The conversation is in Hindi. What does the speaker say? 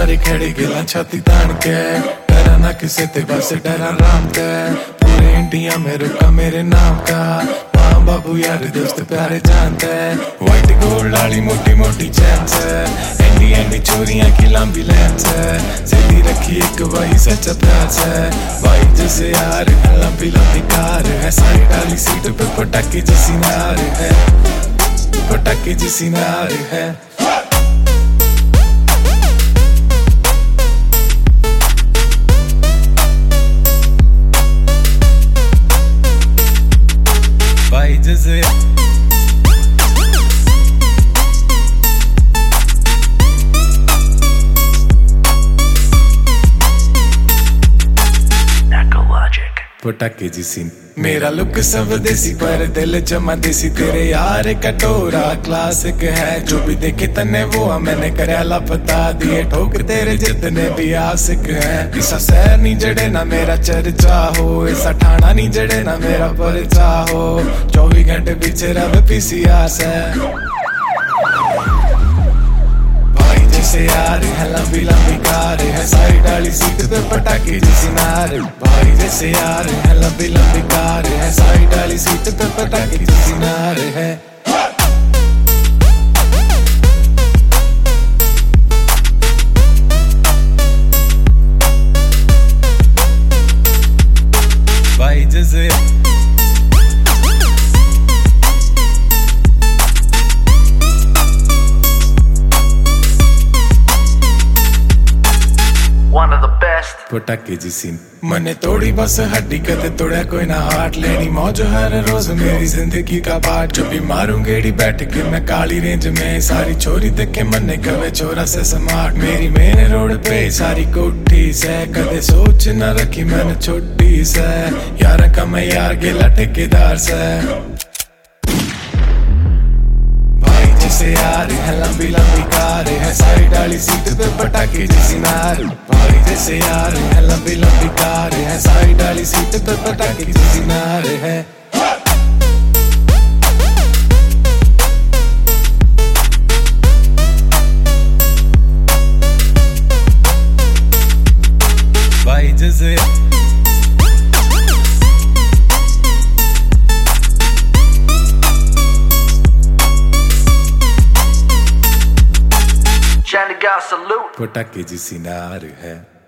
सारे खड़े गिला छाती तान के, डरा ना किसे ते बस डरा राम के। पूरे इंडिया में रुका मेरे नाम का, माँ बाबू यार दोस्त प्यारे जानते हैं। व्हाइट गोल्ड वाली मोटी मोटी चैन से, एंडी चोरियां की लंबी लेन से, सीधी रखी एक वही सच्चा प्यार से। भाई जैसे यार लंबी लंबी कार है, साइड वाली सीट पे पटाखे जैसी नार है, पटाखे जैसी नार है। भाई जैसे पटाखे जिसी मेरा लुक सब देसी पर दिल जमा देसी। तेरे यार कटोरा क्लासिक है, जो भी देखे तने वो मैंने करेला बता दिए। ठोक तेरे जितने भी आशिक है, ऐसा शहर नहीं जड़े ना मेरा चर्चा हो, ऐसा ठाना नहीं जड़े ना मेरा परिचा हो। 24 घंटे पीछे रहे पीसीआर से। जैसे यार है लंबी लंबी कार है, साइड वाली सीट पे पटाखे जैसी नार। भाई जैसे यार है लंबी लंबी कार है, साइड वाली सीट पे पटाखे जैसी नार है। भाई जैसे पटाखे जिसी मने तोड़ी बस हड्डी कदे तोड़ा कोई ना हार्ट। लेनी मौज हर रोज मेरी जिंदगी का पार्ट, जो भी मारूं गेड़ी बैठ के मैं काली रेंज में। सारी छोरी देखे मने कवे छोरा से स्मार्ट, मेरी मेन रोड पे सारी कोठी से। कदे सोच न रखी मैंने छोटी से, यार का मैं यार गेला ठेकेदार से। जैसे यार है लंबी लंबी कार है, साइड वाली सीट पे पटाखे जैसी नार। भाई जैसे यार है लंबी लंबी कार है, साइड वाली सीट पे पटाखे जैसी नार है। भाई जैसे पटाखे जैसी नार है।